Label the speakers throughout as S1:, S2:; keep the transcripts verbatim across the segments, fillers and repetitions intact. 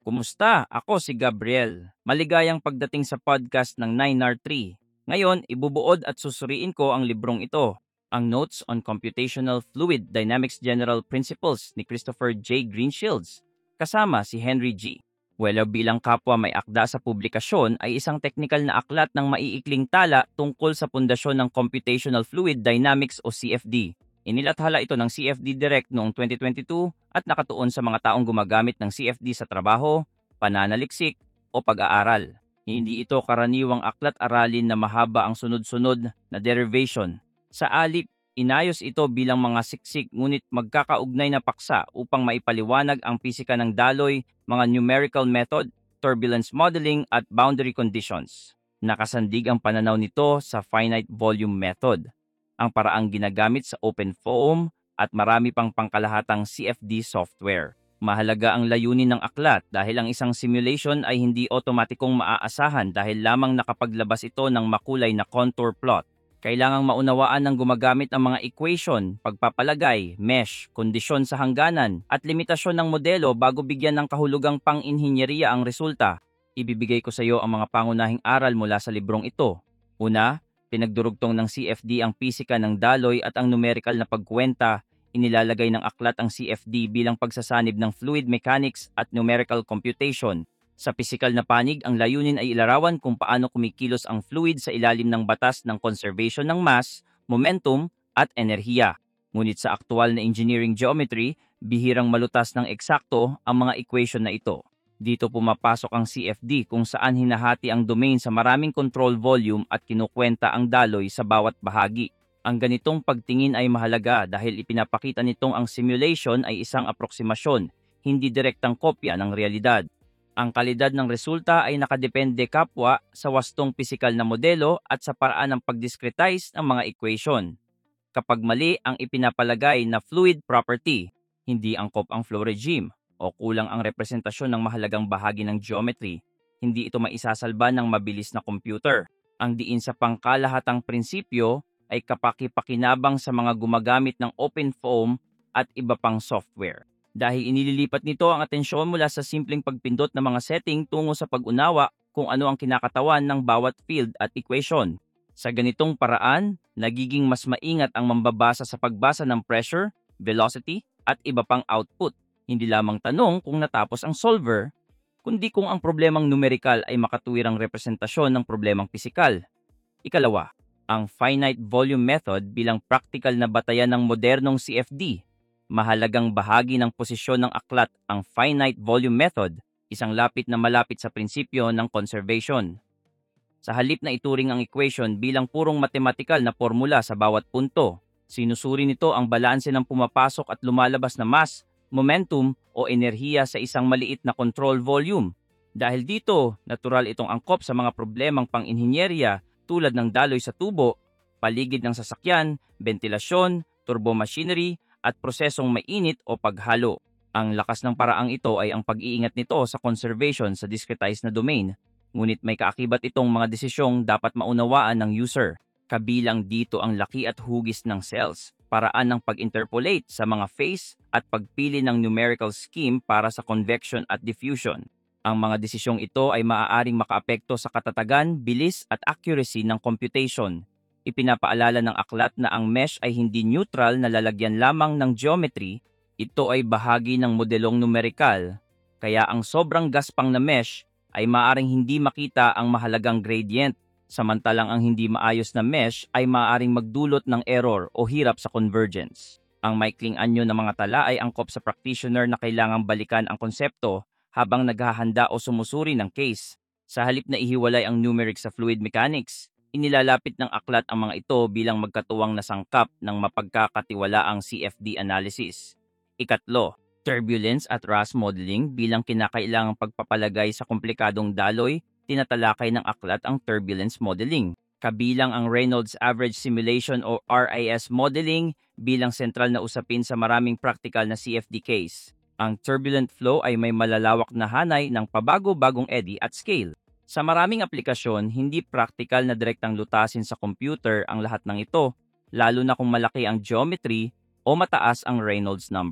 S1: Kumusta? Ako si Gabriel. Maligayang pagdating sa podcast ng nine R three. Ngayon, ibubuod at susuriin ko ang librong ito, ang Notes on Computational Fluid Dynamics General Principles ni Christopher J. Greenshields, kasama si Henry G. Weller bilang kapwa may akda sa publikasyon ay isang teknikal na aklat ng maiikling tala tungkol sa pundasyon ng Computational Fluid Dynamics o C F D. Inilathala ito ng C F D Direct noong twenty twenty-two at nakatuon sa mga taong gumagamit ng C F D sa trabaho, pananaliksik, o pag-aaral. Hindi ito karaniwang aklat-aralin na mahaba ang sunod-sunod na derivation. Sa alip, inayos ito bilang mga siksik ngunit magkakaugnay na paksa upang maipaliwanag ang pisika ng daloy, mga numerical method, turbulence modeling at boundary conditions. Nakasandig ang pananaw nito sa finite volume method, ang paraang ginagamit sa OpenFOAM at marami pang pangkalahatang C F D software. Mahalaga ang layunin ng aklat dahil ang isang simulation ay hindi otomatikong maaasahan dahil lamang nakapaglabas ito ng makulay na contour plot. Kailangang maunawaan ng gumagamit ang mga equation, pagpapalagay, mesh, kondisyon sa hangganan, at limitasyon ng modelo bago bigyan ng kahulugang pang-inhinyeriya ang resulta. Ibibigay ko sa iyo ang mga pangunahing aral mula sa librong ito. Una, pinagdurugtong ng C F D ang pisika ng daloy at ang numerical na pagkwenta. Inilalagay ng aklat ang C F D bilang pagsasanib ng fluid mechanics at numerical computation. Sa pisikal na panig, ang layunin ay ilarawan kung paano kumikilos ang fluid sa ilalim ng batas ng conservation ng mass, momentum, at enerhiya. Ngunit sa aktual na engineering geometry, bihirang malutas ng eksakto ang mga equation na ito. Dito pumapasok ang C F D kung saan hinahati ang domain sa maraming control volume at kinukwenta ang daloy sa bawat bahagi. Ang ganitong pagtingin ay mahalaga dahil ipinapakita nitong ang simulation ay isang aproksimasyon, hindi direktang kopya ng realidad. Ang kalidad ng resulta ay nakadepende kapwa sa wastong pisikal na modelo at sa paraan ng pag-discretize ng mga equation. Kapag mali ang ipinapalagay na fluid property, hindi angkop ang flow regime, o kulang ang representasyon ng mahalagang bahagi ng geometry, hindi ito maisasalba ng mabilis na computer. Ang diin sa pangkalahatang prinsipyo ay kapaki-pakinabang sa mga gumagamit ng OpenFOAM at iba pang software. Dahil inililipat nito ang atensyon mula sa simpleng pagpindot ng mga setting tungo sa pag-unawa kung ano ang kinakatawan ng bawat field at equation. Sa ganitong paraan, nagiging mas maingat ang mambabasa sa pagbasa ng pressure, velocity, at iba pang output. Hindi lamang tanong kung natapos ang solver, kundi kung ang problemang numerikal ay makatuwirang representasyon ng problemang pisikal. Ikalawa, ang finite volume method bilang practical na batayan ng modernong C F D. Mahalagang bahagi ng posisyon ng aklat ang finite volume method, isang lapit na malapit sa prinsipyo ng conservation. Sa halip na ituring ang equation bilang purong matematikal na formula sa bawat punto, sinusuri nito ang balanse ng pumapasok at lumalabas na mass, momentum o enerhiya sa isang maliit na control volume. Dahil dito, natural itong angkop sa mga problemang pang-inhinyerya tulad ng daloy sa tubo, paligid ng sasakyan, ventilasyon, turbomachinery, at prosesong mainit o paghalo. Ang lakas ng paraang ito ay ang pag-iingat nito sa conservation sa discretized na domain, ngunit may kaakibat itong mga desisyong dapat maunawaan ng user. Kabilang dito ang laki at hugis ng cells, paraan ng pag-interpolate sa mga phase at pagpili ng numerical scheme para sa convection at diffusion. Ang mga desisyong ito ay maaaring makaapekto sa katatagan, bilis at accuracy ng computation. Ipinapaalala ng aklat na ang mesh ay hindi neutral na lalagyan lamang ng geometry, ito ay bahagi ng modelong numerikal, kaya ang sobrang gaspang na mesh ay maaaring hindi makita ang mahalagang gradient, samantalang ang hindi maayos na mesh ay maaaring magdulot ng error o hirap sa convergence. Ang maikling anyo ng mga tala ay angkop sa practitioner na kailangang balikan ang konsepto habang naghahanda o sumusuri ng case. Sa halip na ihiwalay ang numeric sa fluid mechanics, inilalapit ng aklat ang mga ito bilang magkatuwang na sangkap ng mapagkakatiwalaang C F D analysis. Ikatlo, turbulence at RAS modeling bilang kinakailangang pagpapalagay sa komplikadong daloy, tinatalakay ng aklat ang turbulence modeling. Kabilang ang Reynolds Average Simulation o R I S modeling bilang sentral na usapin sa maraming practical na C F D case. Ang turbulent flow ay may malalawak na hanay ng pabago-bagong eddy at scale. Sa maraming aplikasyon, hindi praktikal na direktang lutasin sa computer ang lahat ng ito, lalo na kung malaki ang geometry o mataas ang Reynolds number.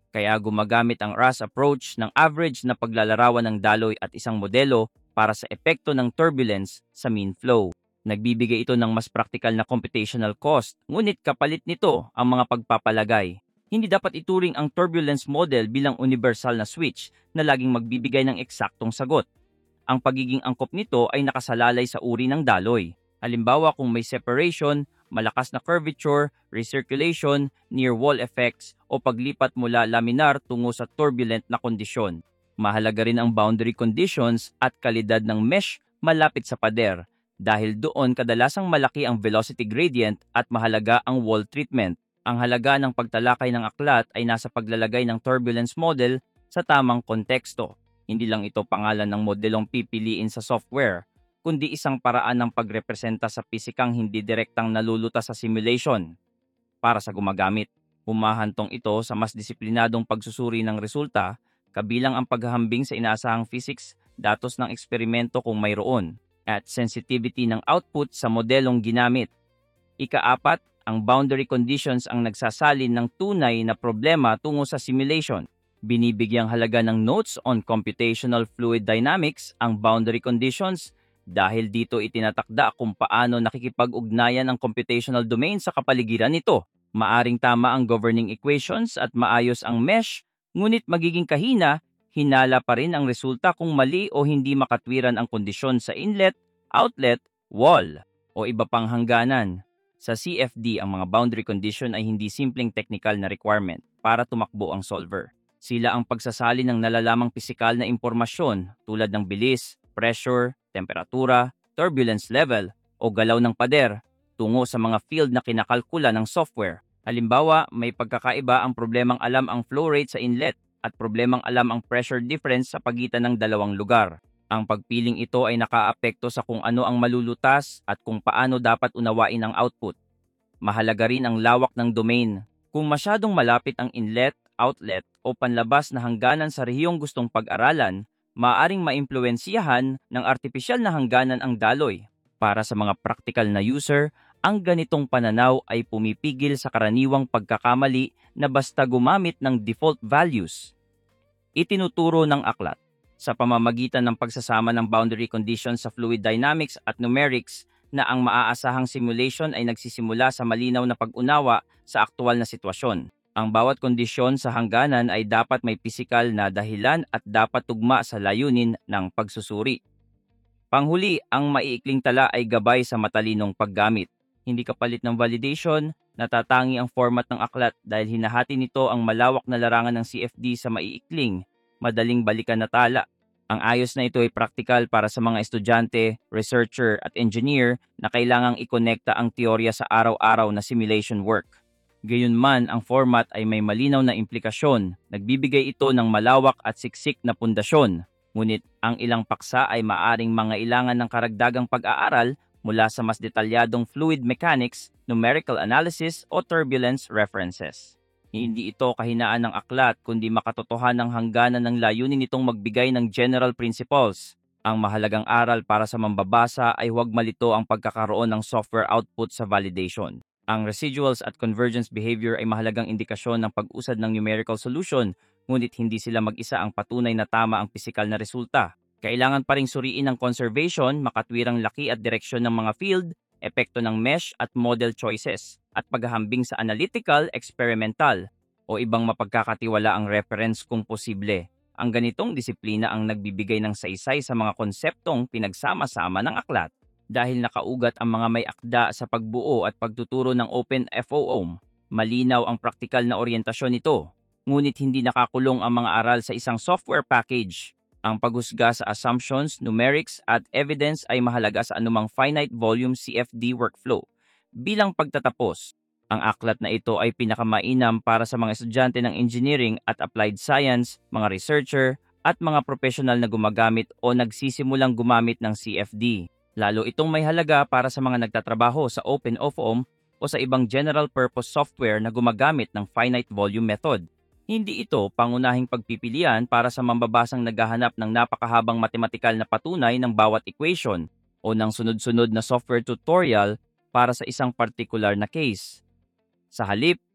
S1: Kaya gumagamit ang R A S approach ng average na paglalarawan ng daloy at isang modelo para sa epekto ng turbulence sa mean flow. Nagbibigay ito ng mas praktikal na computational cost, ngunit kapalit nito ang mga pagpapalagay. Hindi dapat ituring ang turbulence model bilang universal na switch na laging magbibigay ng eksaktong sagot. Ang pagiging angkop nito ay nakasalalay sa uri ng daloy. Halimbawa kung may separation, malakas na curvature, recirculation, near wall effects o paglipat mula laminar tungo sa turbulent na kondisyon. Mahalaga rin ang boundary conditions at kalidad ng mesh malapit sa pader dahil doon kadalasang malaki ang velocity gradient at mahalaga ang wall treatment. Ang halaga ng pagtalakay ng aklat ay nasa paglalagay ng turbulence model sa tamang konteksto. Hindi lang ito pangalan ng modelong pipiliin sa software, kundi isang paraan ng pagrepresenta sa pisikang hindi direktang nalulutas sa simulation. Para sa gumagamit, humahantong ito sa mas disiplinadong pagsusuri ng resulta, kabilang ang paghahambing sa inaasahang physics, datos ng eksperimento kung mayroon, at sensitivity ng output sa modelong ginamit. Ikaapat, ang boundary conditions ang nagsasalin ng tunay na problema tungo sa simulation. Binibigyang halaga ng Notes on Computational Fluid Dynamics ang boundary conditions dahil dito itinatakda kung paano nakikipag-ugnayan ang computational domain sa kapaligiran nito. Maaring tama ang governing equations at maayos ang mesh, ngunit magiging kahina, hinala pa rin ang resulta kung mali o hindi makatwiran ang kondisyon sa inlet, outlet, wall, o iba pang hangganan. Sa C F D, ang mga boundary condition ay hindi simpleng technical na requirement para tumakbo ang solver. Sila ang pagsasali ng nalalamang pisikal na impormasyon tulad ng bilis, pressure, temperatura, turbulence level, o galaw ng pader tungo sa mga field na kinakalkula ng software. Halimbawa, may pagkakaiba ang problemang alam ang flow rate sa inlet at problemang alam ang pressure difference sa pagitan ng dalawang lugar. Ang pagpiling ito ay nakaapekto sa kung ano ang malulutas at kung paano dapat unawain ang output. Mahalaga rin ang lawak ng domain. Kung masyadong malapit ang inlet, outlet o panlabas na hangganan sa rehiyong gustong pag-aralan, maaaring maimpluwensyahan ng artipisyal na hangganan ang daloy. Para sa mga practical na user, ang ganitong pananaw ay pumipigil sa karaniwang pagkakamali na basta gumamit ng default values. Itinuturo ng aklat. Sa pamamagitan ng pagsasama ng boundary conditions sa fluid dynamics at numerics na ang maaasahang simulation ay nagsisimula sa malinaw na pag-unawa sa aktwal na sitwasyon. Ang bawat kondisyon sa hangganan ay dapat may pisikal na dahilan at dapat tugma sa layunin ng pagsusuri. Panghuli, ang maiikling tala ay gabay sa matalinong paggamit. Hindi kapalit ng validation, natatangi ang format ng aklat dahil hinahati nito ang malawak na larangan ng C F D sa maiikling, madaling balikan na tala. Ang ayos na ito ay praktikal para sa mga estudyante, researcher at engineer na kailangang ikonekta ang teorya sa araw-araw na simulation work. Gayunman, ang format ay may malinaw na implikasyon. Nagbibigay ito ng malawak at siksik na pundasyon. Ngunit ang ilang paksa ay maaring mangailangan ng karagdagang pag-aaral mula sa mas detalyadong fluid mechanics, numerical analysis o turbulence references. Hindi ito kahinaan ng aklat kundi makatotohanan ng hangganan ng layunin nitong magbigay ng general principles. Ang mahalagang aral para sa mambabasa ay huwag malito ang pagkakaroon ng software output sa validation. Ang residuals at convergence behavior ay mahalagang indikasyon ng pag-usad ng numerical solution, ngunit hindi sila mag-isa ang patunay na tama ang pisikal na resulta. Kailangan pa ring suriin ang conservation, makatwirang laki at direksyon ng mga field, epekto ng mesh at model choices, at paghahambing sa analytical, experimental, o ibang mapagkakatiwala ang reference kung posible. Ang ganitong disiplina ang nagbibigay ng saysay sa mga konseptong pinagsama-sama ng aklat. Dahil nakaugat ang mga may akda sa pagbuo at pagtuturo ng OpenFOAM, malinaw ang praktikal na oryentasyon nito, ngunit hindi nakakulong ang mga aral sa isang software package. Ang paghusga sa assumptions, numerics at evidence ay mahalaga sa anumang finite volume C F D workflow. Bilang pagtatapos, ang aklat na ito ay pinakamainam para sa mga estudyante ng engineering at applied science, mga researcher, at mga professional na gumagamit o nagsisimulang gumamit ng C F D. Lalo itong may halaga para sa mga nagtatrabaho sa OpenFOAM o sa ibang general-purpose software na gumagamit ng finite volume method. Hindi ito pangunahing pagpipilian para sa mambabasang naghahanap ng napakahabang matematikal na patunay ng bawat equation o ng sunod-sunod na software tutorial para sa isang partikular na case. Sa halip,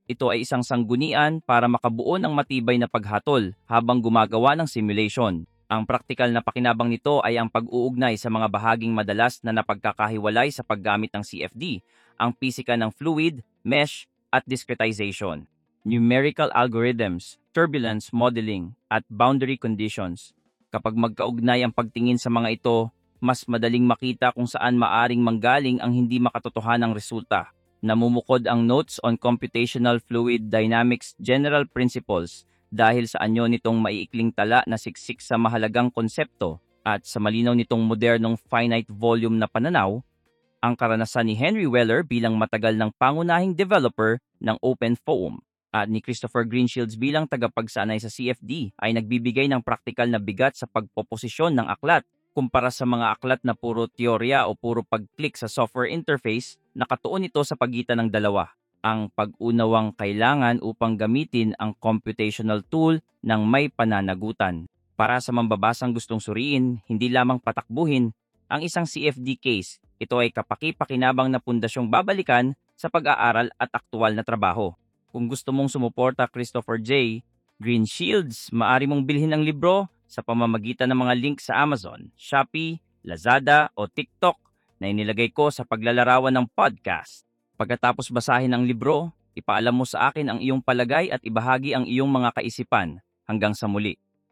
S1: Ito ay isang sanggunian para makabuo ng matibay na paghatol habang gumagawa ng simulation. Ang praktikal na pakinabang nito ay ang pag-uugnay sa mga bahaging madalas na napagkakahiwalay sa paggamit ng C F D, ang pisika ng fluid, mesh, at discretization, numerical algorithms, turbulence modeling, at boundary conditions. Kapag magkaugnay ang pagtingin sa mga ito, mas madaling makita kung saan maaring manggaling ang hindi makatotohanang resulta. Namumukod ang Notes on Computational Fluid Dynamics General Principles dahil sa anyo nitong maiikling tala na siksik sa mahalagang konsepto at sa malinaw nitong modernong finite volume na pananaw, ang karanasan ni Henry Weller bilang matagal ng pangunahing developer ng OpenFOAM at ni Christopher Greenshields bilang tagapagsanay sa C F D ay nagbibigay ng praktikal na bigat sa pagpoposisyon ng aklat kumpara sa mga aklat na puro teorya o puro pag-click sa software interface. Nakatuon ito sa pagitan ng dalawa, ang pag-unawang kailangan upang gamitin ang computational tool ng may pananagutan. Para sa mambabasang gustong suriin, hindi lamang patakbuhin ang isang C F D case, ito ay kapaki-pakinabang na pundasyong babalikan sa pag-aaral at aktual na trabaho. Kung gusto mong sumuporta Christopher J. Greenshields, maaari mong bilhin ang libro sa pamamagitan ng mga link sa Amazon, Shopee, Lazada o TikTok na inilagay ko sa paglalarawan ng podcast. Pagkatapos basahin ang libro, ipaalam mo sa akin ang iyong palagay at ibahagi ang iyong mga kaisipan. Hanggang sa muli.